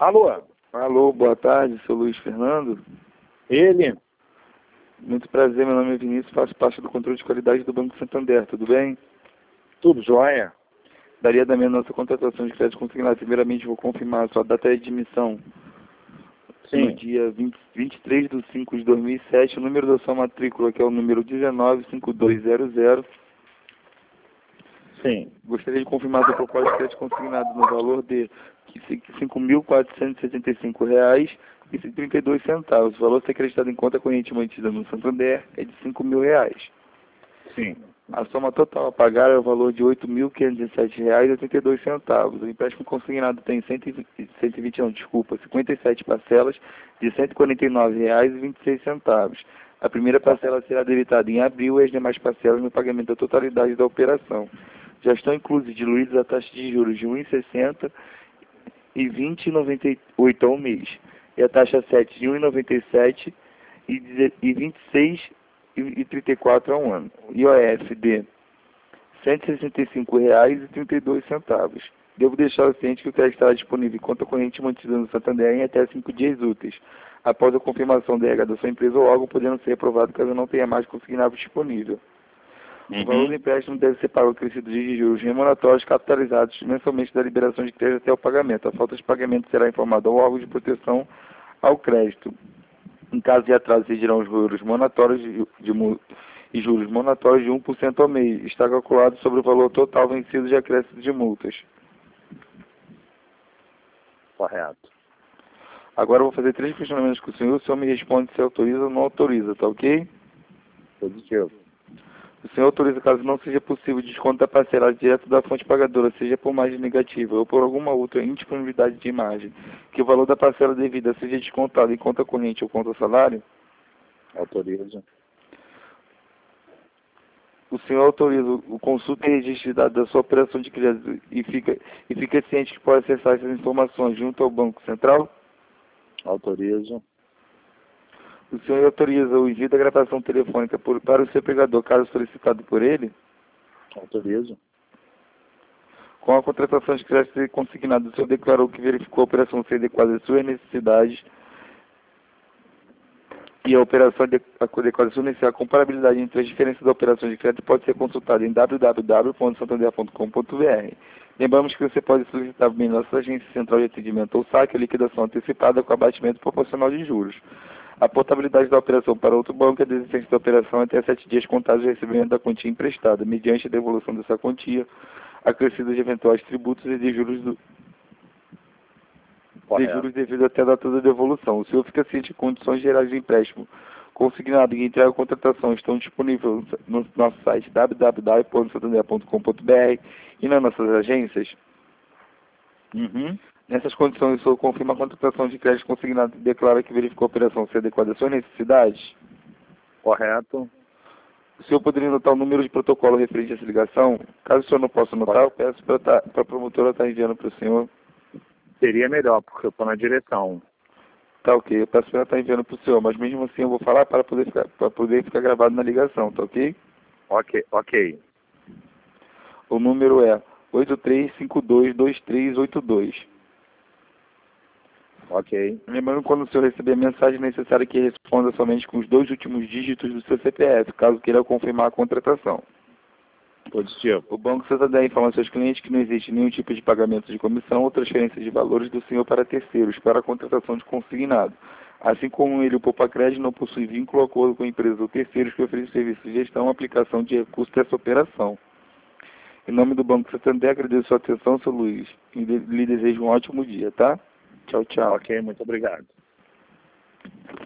Alô? Alô, boa tarde, sou Luiz Fernando. Ele? Muito prazer, meu nome é Vinícius, faço parte do controle de qualidade do Banco Santander, tudo bem? Tudo jóia? Daria da minha nossa contratação de crédito consignado. Primeiramente, vou confirmar a sua data de emissão. Sim. No dia 23 de 5 de 2007, o número da sua matrícula, que é o número 195200. Sim. Gostaria de confirmar seu propósito de crédito consignado no valor de R$ 5.475,32. O valor a ser acreditado em conta corrente mantida no Santander é de R$ 5.000. Sim. A soma total a pagar é o valor de R$ 8.517,82. O empréstimo consignado tem 57 parcelas de R$ 149,26. A primeira parcela será debitada em abril e as demais parcelas no pagamento da totalidade da operação. Já estão diluídas a taxa de juros de 1,60 e 20,98 ao mês, e a taxa 7 de 1,97 e 26,34 ao ano. IOF de R$ 165,32. Devo deixar o ciente que o crédito estará disponível em conta corrente mantida no Santander em até 5 dias úteis, após a confirmação da RH da sua empresa ou órgão, podendo ser aprovado caso não tenha mais consignável disponível. O valor do empréstimo deve ser pago acrescido de juros remuneratórios capitalizados mensalmente da liberação de crédito até o pagamento. A falta de pagamento será informada ao órgão de proteção ao crédito. Em caso de atraso, exigirão os juros monatórios e juros monatórios de 1% ao mês. Está calculado sobre o valor total vencido de acréscimo de multas. Correto. Agora eu vou fazer 3 questionamentos com o senhor me responde se autoriza ou não autoriza, tá ok? Positivo. O senhor autoriza caso não seja possível desconto da parcela direto da fonte pagadora, seja por margem negativa ou por alguma outra indisponibilidade de margem, que o valor da parcela devida seja descontado em conta corrente ou conta salário? Autorizo. O senhor autoriza o consulta e registro de dados da sua operação de crédito e fica ciente que pode acessar essas informações junto ao Banco Central? Autorizo. O senhor autoriza o envio da gravação telefônica para o seu empregador, caso solicitado por ele? Autorizo. Com a contratação de crédito consignado, o senhor declarou que verificou a operação ser adequada às suas necessidades e a operação adequada às suas necessidades. A comparabilidade entre as diferenças da operação de crédito pode ser consultada em www.santander.com.br. Lembramos que você pode solicitar em nossa agência central de atendimento ou saque a liquidação antecipada com abatimento proporcional de juros. A portabilidade da operação para outro banco é a desistência da operação até 7 dias contados de recebimento da quantia emprestada, mediante a devolução dessa quantia, acrescida de eventuais tributos e de juros devido até a data da devolução. O senhor fica ciente de condições gerais de empréstimo consignado e entrega a contratação estão disponíveis no nosso site www.santander.com.br e nas nossas agências. Nessas condições, o senhor confirma a contratação de crédito consignado e declara que verificou a operação ser adequada às suas necessidades? Correto. O senhor poderia anotar o número de protocolo referente a essa ligação? Caso o senhor não possa anotar, eu peço para a promotora estar enviando para o senhor. Seria melhor, porque eu estou na direção. Tá ok, eu peço para ela estar enviando para o senhor, mas mesmo assim eu vou falar para poder ficar gravado na ligação, tá ok? Ok. O número é 83522382. Ok. Lembrando, quando o senhor receber a mensagem, é necessário que responda somente com os 2 últimos dígitos do seu CPF, caso queira confirmar a contratação. Positivo. O Banco Santander informa aos seus clientes que não existe nenhum tipo de pagamento de comissão ou transferência de valores do senhor para terceiros, para a contratação de consignado. Assim como ele, o Poupa-Crédito, não possui vínculo ou acordo com empresas ou terceiros que oferecem serviços de gestão ou aplicação de recursos dessa operação. Em nome do Banco Santander, agradeço a sua atenção, seu Luiz, e lhe desejo um ótimo dia, tá? Tchau, tchau. Ok, muito obrigado.